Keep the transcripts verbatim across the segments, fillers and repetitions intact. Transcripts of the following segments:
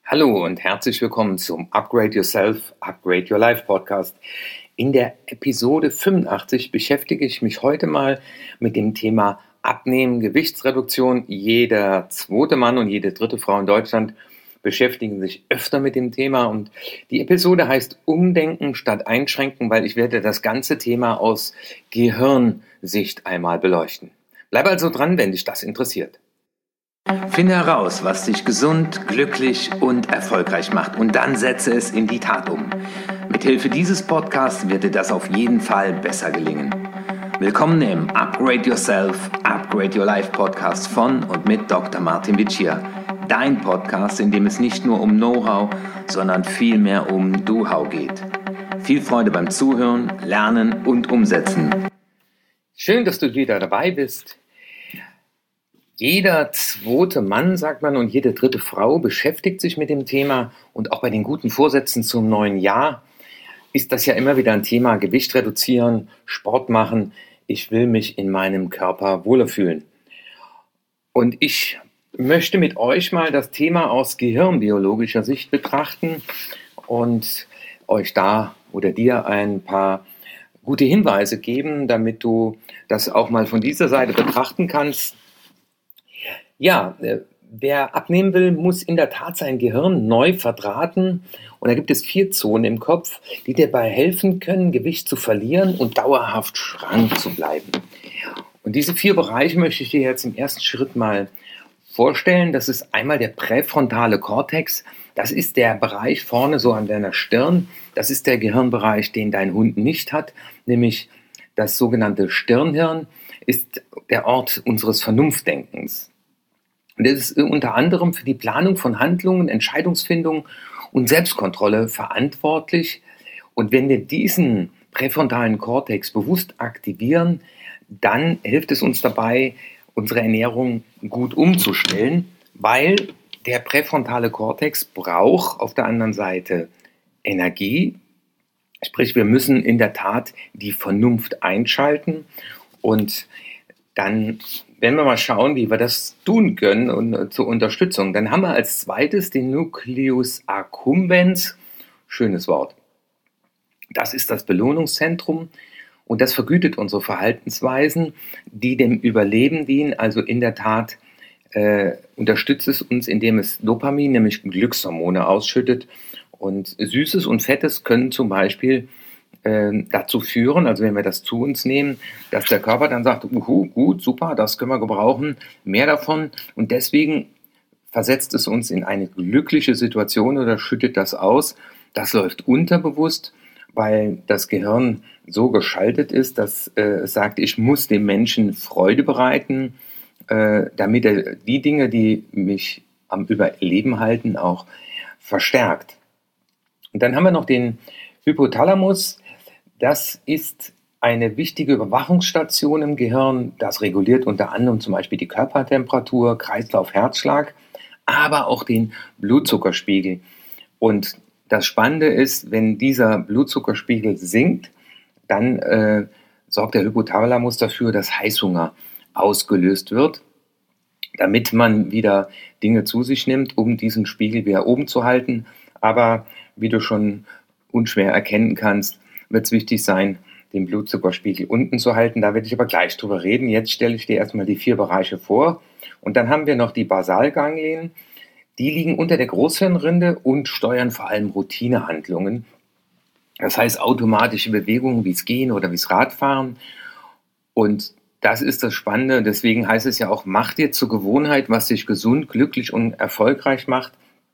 Hallo und herzlich willkommen zum Upgrade Yourself, Upgrade Your Life Podcast. In der Episode fünfundachtzig beschäftige ich mich heute mal mit dem Thema Abnehmen, Gewichtsreduktion. Jeder zweite Mann und jede dritte Frau in Deutschland beschäftigen sich öfter mit dem Thema. Und die Episode heißt Umdenken statt Einschränken, weil ich werde das ganze Thema aus Gehirnsicht einmal beleuchten. Bleib also dran, wenn dich das interessiert. Finde heraus, was dich gesund, glücklich und erfolgreich macht und dann setze es in die Tat um. Mithilfe dieses Podcasts wird dir das auf jeden Fall besser gelingen. Willkommen im Upgrade Yourself, Upgrade Your Life Podcast von und mit Doktor Martin Vicia. Dein Podcast, in dem es nicht nur um Know-how, sondern vielmehr um Do-how geht. Viel Freude beim Zuhören, Lernen und Umsetzen. Schön, dass du wieder dabei bist. Jeder zweite Mann, sagt man, und jede dritte Frau beschäftigt sich mit dem Thema. Und auch bei den guten Vorsätzen zum neuen Jahr ist das ja immer wieder ein Thema. Gewicht reduzieren, Sport machen. Ich will mich in meinem Körper wohler fühlen. Und ich möchte mit euch mal das Thema aus gehirnbiologischer Sicht betrachten und euch da oder dir ein paar gute Hinweise geben, damit du das auch mal von dieser Seite betrachten kannst. Ja, wer abnehmen will, muss in der Tat sein Gehirn neu verdrahten. Und da gibt es vier Zonen im Kopf, die dir dabei helfen können, Gewicht zu verlieren und dauerhaft schlank zu bleiben. Und diese vier Bereiche möchte ich dir jetzt im ersten Schritt mal vorstellen. Das ist einmal der präfrontale Kortex. Das ist der Bereich vorne so an deiner Stirn. Das ist der Gehirnbereich, den dein Hund nicht hat, nämlich das sogenannte Stirnhirn ist der Ort unseres Vernunftdenkens. Und das ist unter anderem für die Planung von Handlungen, Entscheidungsfindung und Selbstkontrolle verantwortlich. Und wenn wir diesen präfrontalen Kortex bewusst aktivieren, dann hilft es uns dabei, unsere Ernährung gut umzustellen, weil der präfrontale Kortex braucht auf der anderen Seite Energie. Sprich, wir müssen in der Tat die Vernunft einschalten und dann werden wir mal schauen, wie wir das tun können und äh, zur Unterstützung. Dann haben wir als zweites den Nucleus accumbens. Schönes Wort. Das ist das Belohnungszentrum und das vergütet unsere Verhaltensweisen, die dem Überleben dienen. Also in der Tat äh, unterstützt es uns, indem es Dopamin, nämlich Glückshormone, ausschüttet. Und Süßes und Fettes können zum Beispiel äh, dazu führen, also wenn wir das zu uns nehmen, dass der Körper dann sagt, uhu, gut, super, das können wir gebrauchen, mehr davon. Und deswegen versetzt es uns in eine glückliche Situation oder schüttet das aus. Das läuft unterbewusst, weil das Gehirn so geschaltet ist, dass äh, es sagt, ich muss dem Menschen Freude bereiten, äh, damit er die Dinge, die mich am Überleben halten, auch verstärkt. Und dann haben wir noch den Hypothalamus. Das ist eine wichtige Überwachungsstation im Gehirn. Das reguliert unter anderem zum Beispiel die Körpertemperatur, Kreislauf, Herzschlag, aber auch den Blutzuckerspiegel. Und das Spannende ist, wenn dieser Blutzuckerspiegel sinkt, dann äh, sorgt der Hypothalamus dafür, dass Heißhunger ausgelöst wird, damit man wieder Dinge zu sich nimmt, um diesen Spiegel wieder oben zu halten. Aber wie du schon unschwer erkennen kannst, wird es wichtig sein, den Blutzuckerspiegel unten zu halten. Da werde ich aber gleich drüber reden. Jetzt stelle ich dir erstmal die vier Bereiche vor. Und dann haben wir noch die Basalganglien. Die liegen unter der Großhirnrinde und steuern vor allem Routinehandlungen. Das heißt automatische Bewegungen wie es Gehen oder wie es Radfahren. Und das ist das Spannende. Deswegen heißt es ja auch, mach dir zur Gewohnheit, was dich gesund, glücklich und erfolgreich macht.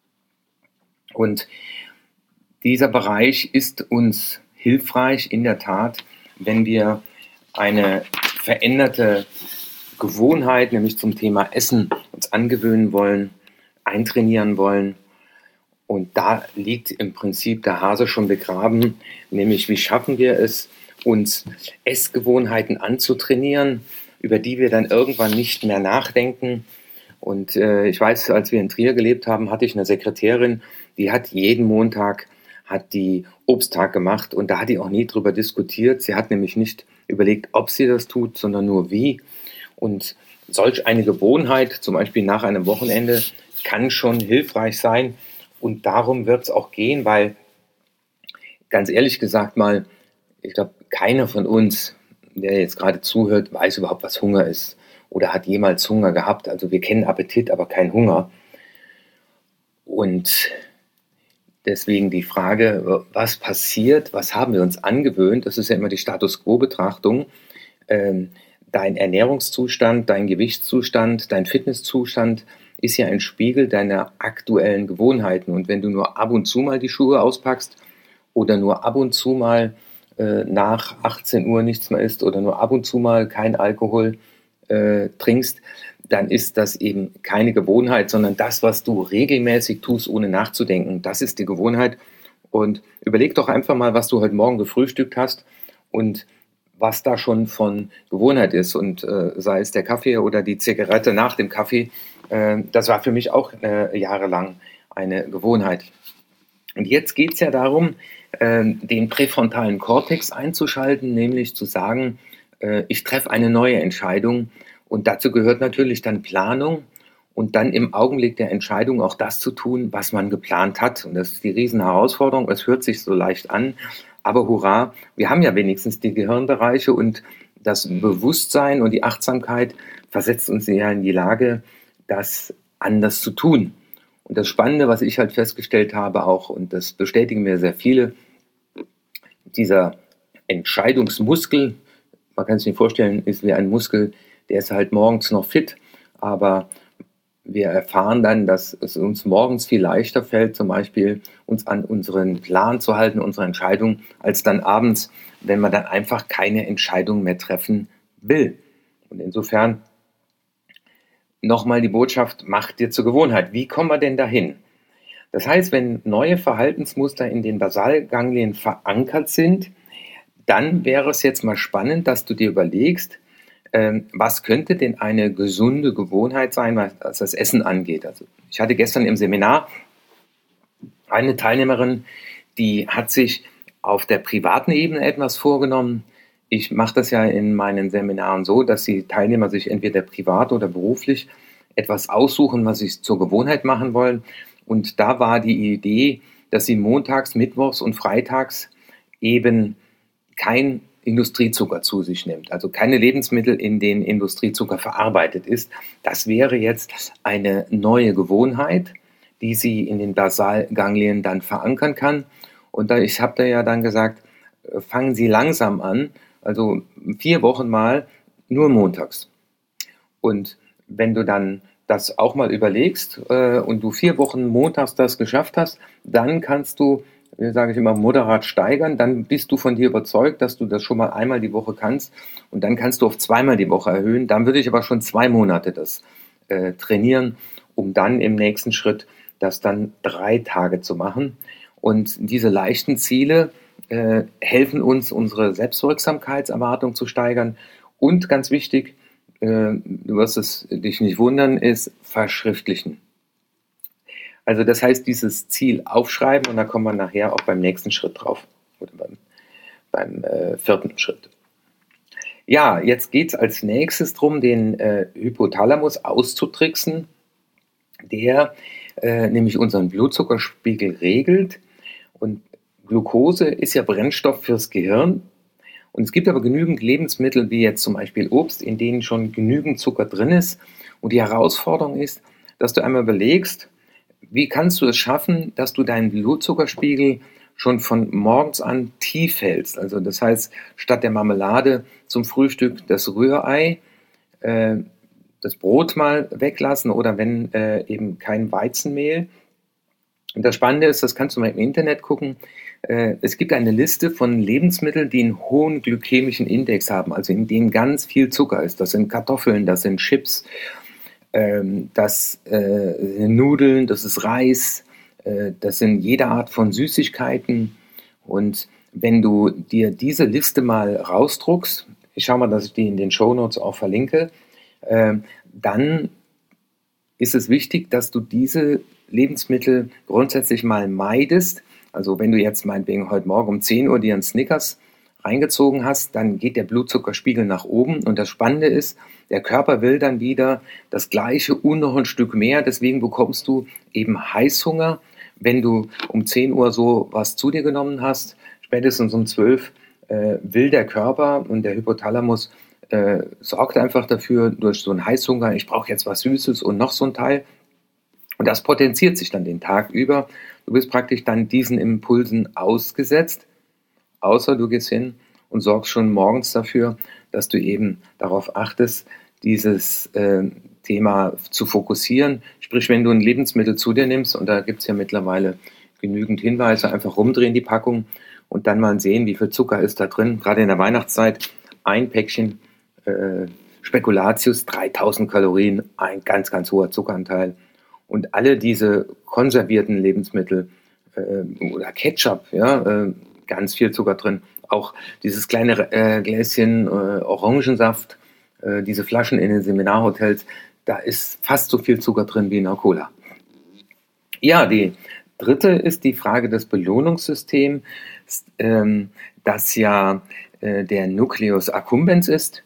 Und dieser Bereich ist uns hilfreich in der Tat, wenn wir eine veränderte Gewohnheit, nämlich zum Thema Essen, uns angewöhnen wollen, eintrainieren wollen. Und da liegt im Prinzip der Hase schon begraben, nämlich wie schaffen wir es, uns Essgewohnheiten anzutrainieren, über die wir dann irgendwann nicht mehr nachdenken. Und äh, ich weiß, als wir in Trier gelebt haben, hatte ich eine Sekretärin, die hat jeden Montag hat die Obsttag gemacht und da hat die auch nie drüber diskutiert. Sie hat nämlich nicht überlegt, ob sie das tut, sondern nur wie. Und solch eine Gewohnheit, zum Beispiel nach einem Wochenende, kann schon hilfreich sein Und darum wird es auch gehen, weil ganz ehrlich gesagt mal, ich glaube, keiner von uns, der jetzt gerade zuhört, weiß überhaupt, was Hunger ist oder hat jemals Hunger gehabt. Also wir kennen Appetit, aber keinen Hunger. Und deswegen die Frage, was passiert, was haben wir uns angewöhnt? Das ist ja immer die Status-Quo-Betrachtung. Ähm, dein Ernährungszustand, dein Gewichtszustand, dein Fitnesszustand ist ja ein Spiegel deiner aktuellen Gewohnheiten. Und wenn du nur ab und zu mal die Schuhe auspackst oder nur ab und zu mal äh, nach achtzehn Uhr nichts mehr isst oder nur ab und zu mal kein Alkohol äh, trinkst, dann ist das eben keine Gewohnheit, sondern das, was du regelmäßig tust, ohne nachzudenken. Das ist die Gewohnheit. Und überleg doch einfach mal, was du heute Morgen gefrühstückt hast und was da schon von Gewohnheit ist. Und äh, sei es der Kaffee oder die Zigarette nach dem Kaffee, äh, das war für mich auch äh, jahrelang eine Gewohnheit. Und jetzt geht es ja darum, äh, den präfrontalen Kortex einzuschalten, nämlich zu sagen, äh, ich treffe eine neue Entscheidung. Und dazu gehört natürlich dann Planung und dann im Augenblick der Entscheidung auch das zu tun, was man geplant hat. Und das ist die Riesenherausforderung. Es hört sich so leicht an, aber hurra, wir haben ja wenigstens die Gehirnbereiche und das Bewusstsein und die Achtsamkeit versetzt uns ja in die Lage, das anders zu tun. Und das Spannende, was ich halt festgestellt habe auch, und das bestätigen mir sehr viele, dieser Entscheidungsmuskel, man kann sich nicht vorstellen, ist wie ein Muskel, der ist halt morgens noch fit, aber wir erfahren dann, dass es uns morgens viel leichter fällt, zum Beispiel uns an unseren Plan zu halten, unsere Entscheidung, als dann abends, wenn man dann einfach keine Entscheidung mehr treffen will. Und insofern nochmal die Botschaft, mach dir zur Gewohnheit. Wie kommen wir denn dahin? Das heißt, wenn neue Verhaltensmuster in den Basalganglien verankert sind, dann wäre es jetzt mal spannend, dass du dir überlegst, was könnte denn eine gesunde Gewohnheit sein, was das Essen angeht. Also ich hatte gestern im Seminar eine Teilnehmerin, die hat sich auf der privaten Ebene etwas vorgenommen. Ich mache das ja in meinen Seminaren so, dass die Teilnehmer sich entweder privat oder beruflich etwas aussuchen, was sie zur Gewohnheit machen wollen. Und da war die Idee, dass sie montags, mittwochs und freitags eben kein Industriezucker zu sich nimmt, also keine Lebensmittel, in denen Industriezucker verarbeitet ist. Das wäre jetzt eine neue Gewohnheit, die sie in den Basalganglien dann verankern kann. Und da, ich habe da ja dann gesagt, fangen Sie langsam an, also vier Wochen mal nur montags. Und wenn du dann das auch mal überlegst äh, und du vier Wochen montags das geschafft hast, dann kannst du, sage ich immer, moderat steigern, dann bist du von dir überzeugt, dass du das schon mal einmal die Woche kannst und dann kannst du auf zweimal die Woche erhöhen. Dann würde ich aber schon zwei Monate das äh, trainieren, um dann im nächsten Schritt das dann drei Tage zu machen. Und diese leichten Ziele äh, helfen uns, unsere Selbstwirksamkeitserwartung zu steigern und ganz wichtig, äh, du wirst es dich nicht wundern, ist verschriftlichen. Also das heißt, dieses Ziel aufschreiben und da kommen wir nachher auch beim nächsten Schritt drauf oder beim, beim äh, vierten Schritt. Ja, jetzt geht es als nächstes darum, den äh, Hypothalamus auszutricksen, der äh, nämlich unseren Blutzuckerspiegel regelt. Und Glucose ist ja Brennstoff fürs Gehirn. Und es gibt aber genügend Lebensmittel, wie jetzt zum Beispiel Obst, in denen schon genügend Zucker drin ist. Und die Herausforderung ist, dass du einmal überlegst, wie kannst du es schaffen, dass du deinen Blutzuckerspiegel schon von morgens an tief hältst? Also das heißt, statt der Marmelade zum Frühstück das Rührei, äh, das Brot mal weglassen oder wenn äh, eben kein Weizenmehl. Und das Spannende ist, das kannst du mal im Internet gucken, äh, es gibt eine Liste von Lebensmitteln, die einen hohen glykämischen Index haben, also in denen ganz viel Zucker ist. Das sind Kartoffeln, das sind Chips, das äh, sind Nudeln, das ist Reis, äh, das sind jede Art von Süßigkeiten. Und wenn du dir diese Liste mal rausdruckst, ich schaue mal, dass ich die in den Shownotes auch verlinke, äh, dann ist es wichtig, dass du diese Lebensmittel grundsätzlich mal meidest. Also wenn du jetzt meinetwegen heute Morgen um zehn Uhr dir einen Snickers reingezogen hast, dann geht der Blutzuckerspiegel nach oben. Und das Spannende ist, der Körper will dann wieder das Gleiche und noch ein Stück mehr. Deswegen bekommst du eben Heißhunger, wenn du um zehn Uhr so was zu dir genommen hast, spätestens um zwölf äh, will der Körper und der Hypothalamus äh, sorgt einfach dafür, durch so einen Heißhunger, ich brauche jetzt was Süßes und noch so ein Teil. Und das potenziert sich dann den Tag über. Du bist praktisch dann diesen Impulsen ausgesetzt, außer du gehst hin und sorgst schon morgens dafür, dass du eben darauf achtest, dieses äh, Thema zu fokussieren. Sprich, wenn du ein Lebensmittel zu dir nimmst, und da gibt es ja mittlerweile genügend Hinweise, einfach rumdrehen die Packung und dann mal sehen, wie viel Zucker ist da drin. Gerade in der Weihnachtszeit ein Päckchen äh, Spekulatius, dreitausend Kalorien, ein ganz, ganz hoher Zuckeranteil. Und alle diese konservierten Lebensmittel äh, oder Ketchup, ja, äh, ganz viel Zucker drin. Auch dieses kleine äh, Gläschen äh, Orangensaft, äh, diese Flaschen in den Seminarhotels, da ist fast so viel Zucker drin wie in der Cola. Ja, die dritte ist die Frage des Belohnungssystems, ähm, das ja äh, der Nucleus accumbens ist.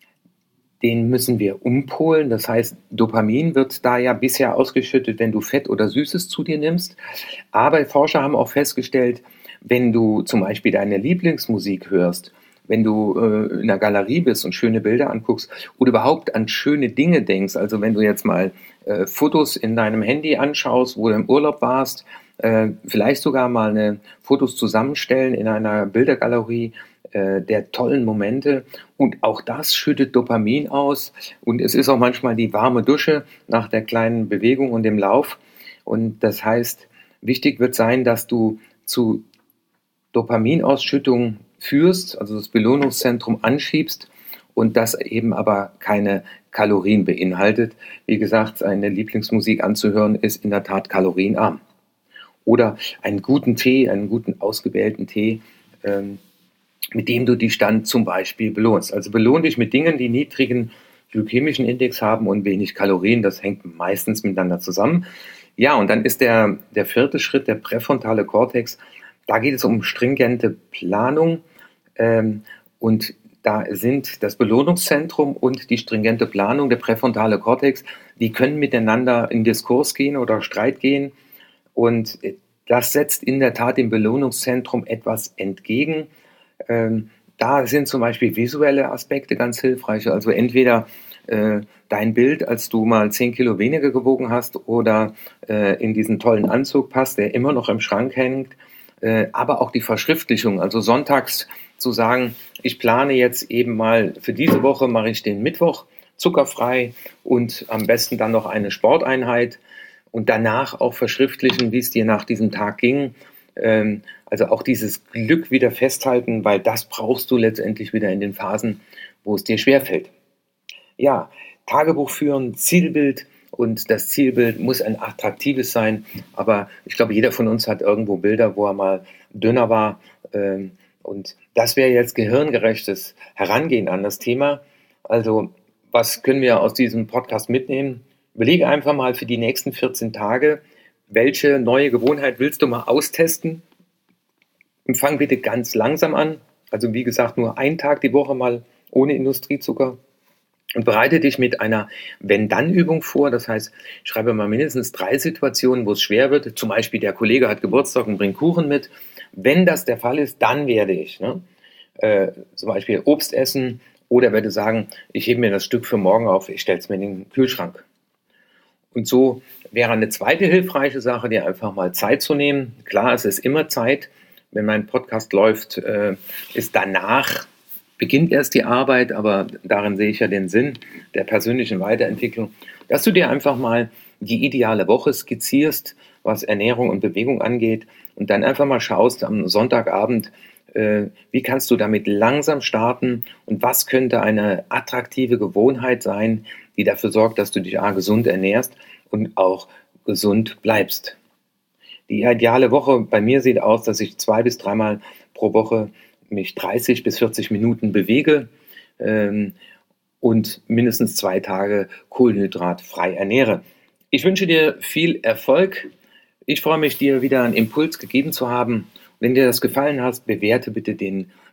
Den müssen wir umpolen. Das heißt, Dopamin wird da ja bisher ausgeschüttet, wenn du Fett oder Süßes zu dir nimmst. Aber Forscher haben auch festgestellt, wenn du zum Beispiel deine Lieblingsmusik hörst, wenn du äh, in der Galerie bist und schöne Bilder anguckst oder überhaupt an schöne Dinge denkst, also wenn du jetzt mal äh, Fotos in deinem Handy anschaust, wo du im Urlaub warst, äh, vielleicht sogar mal eine Fotos zusammenstellen in einer Bildergalerie, der tollen Momente, und auch das schüttet Dopamin aus, und es ist auch manchmal die warme Dusche nach der kleinen Bewegung und dem Lauf, und das heißt, wichtig wird sein, dass du zu Dopaminausschüttung führst, also das Belohnungszentrum anschiebst, und das eben aber keine Kalorien beinhaltet. Wie gesagt, eine Lieblingsmusik anzuhören ist in der Tat kalorienarm. Oder einen guten Tee, einen guten ausgewählten Tee, ähm, mit dem du dich dann zum Beispiel belohnst. Also belohn dich mit Dingen, die niedrigen glykämischen Index haben und wenig Kalorien. Das hängt meistens miteinander zusammen. Ja, und dann ist der, der vierte Schritt, der präfrontale Kortex. Da geht es um stringente Planung. Ähm, und da sind das Belohnungszentrum und die stringente Planung, der präfrontale Kortex, die können miteinander in Diskurs gehen oder Streit gehen. Und das setzt in der Tat dem Belohnungszentrum etwas entgegen. Ähm, da sind zum Beispiel visuelle Aspekte ganz hilfreich. Also entweder äh, dein Bild, als du mal zehn Kilo weniger gewogen hast, oder äh, in diesen tollen Anzug passt, der immer noch im Schrank hängt. Äh, aber auch die Verschriftlichung, also sonntags zu sagen, ich plane jetzt eben mal für diese Woche, mache ich den Mittwoch zuckerfrei und am besten dann noch eine Sporteinheit und danach auch verschriftlichen, wie es dir nach diesem Tag ging. Also auch dieses Glück wieder festhalten, weil das brauchst du letztendlich wieder in den Phasen, wo es dir schwerfällt. Ja, Tagebuch führen, Zielbild, und das Zielbild muss ein attraktives sein, aber ich glaube, jeder von uns hat irgendwo Bilder, wo er mal dünner war, und das wäre jetzt gehirngerechtes Herangehen an das Thema. Also was können wir aus diesem Podcast mitnehmen? Überlege einfach mal für die nächsten vierzehn Tage, welche neue Gewohnheit willst du mal austesten? Und fang bitte ganz langsam an. Also wie gesagt, nur einen Tag die Woche mal ohne Industriezucker. Und bereite dich mit einer Wenn-Dann-Übung vor. Das heißt, schreibe mal mindestens drei Situationen, wo es schwer wird. Zum Beispiel, der Kollege hat Geburtstag und bringt Kuchen mit. Wenn das der Fall ist, dann werde ich ne, äh, zum Beispiel Obst essen, oder werde sagen, ich hebe mir das Stück für morgen auf, ich stelle es mir in den Kühlschrank. Und so wäre eine zweite hilfreiche Sache, dir einfach mal Zeit zu nehmen. Klar, es ist immer Zeit. Wenn mein Podcast läuft, äh, ist danach, beginnt erst die Arbeit, aber darin sehe ich ja den Sinn der persönlichen Weiterentwicklung, dass du dir einfach mal die ideale Woche skizzierst, was Ernährung und Bewegung angeht, und dann einfach mal schaust am Sonntagabend, äh, wie kannst du damit langsam starten und was könnte eine attraktive Gewohnheit sein, die dafür sorgt, dass du dich A, gesund ernährst und auch gesund bleibst. Die ideale Woche bei mir sieht aus, dass ich zwei bis dreimal pro Woche mich dreißig bis vierzig Minuten bewege ähm, und mindestens zwei Tage kohlenhydratfrei ernähre. Ich wünsche dir viel Erfolg. Ich freue mich, dir wieder einen Impuls gegeben zu haben. Wenn dir das gefallen hat, bewerte bitte den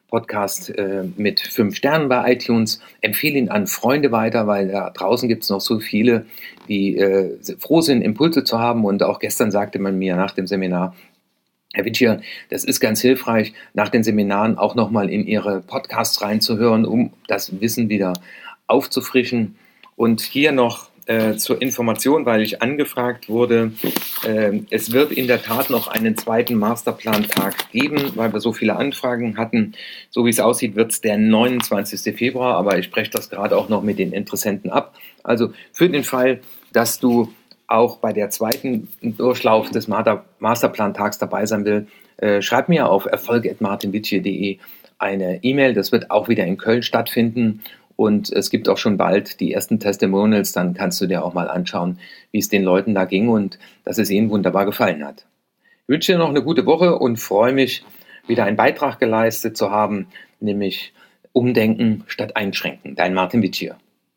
Podcast äh, mit fünf Sternen bei iTunes. Empfehle ihn an Freunde weiter, weil da draußen gibt es noch so viele, die äh, froh sind, Impulse zu haben. Und auch gestern sagte man mir nach dem Seminar, Herr Witschier, das ist ganz hilfreich, nach den Seminaren auch nochmal in Ihre Podcasts reinzuhören, um das Wissen wieder aufzufrischen. Und hier noch äh, zur Information, weil ich angefragt wurde, äh, es wird in der Tat noch einen zweiten Masterplan-Tag geben, weil wir so viele Anfragen hatten. So wie es aussieht, wird es der neunundzwanzigster Februar, aber ich spreche das gerade auch noch mit den Interessenten ab. Also für den Fall, dass du auch bei der zweiten Durchlauf des Masterplan-Tags dabei sein will, äh, schreib mir auf erfolg at martin witschier punkt de eine E-Mail. Das wird auch wieder in Köln stattfinden und es gibt auch schon bald die ersten Testimonials. Dann kannst du dir auch mal anschauen, wie es den Leuten da ging und dass es ihnen wunderbar gefallen hat. Ich wünsche dir noch eine gute Woche und freue mich, wieder einen Beitrag geleistet zu haben, nämlich Umdenken statt Einschränken. Dein Martin Witschier.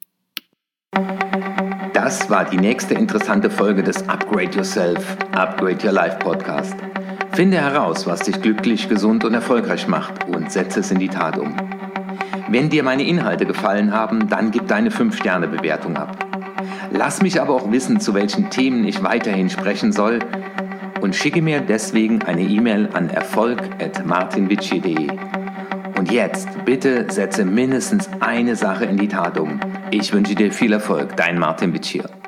Das war die nächste interessante Folge des Upgrade Yourself, Upgrade Your Life Podcast. Finde heraus, was dich glücklich, gesund und erfolgreich macht und setze es in die Tat um. Wenn dir meine Inhalte gefallen haben, dann gib deine fünf Sterne Bewertung ab. Lass mich aber auch wissen, zu welchen Themen ich weiterhin sprechen soll und schicke mir deswegen eine E-Mail an erfolg at martin witschier punkt de. Und jetzt bitte setze mindestens eine Sache in die Tat um. Ich wünsche dir viel Erfolg, dein Martin Witschier.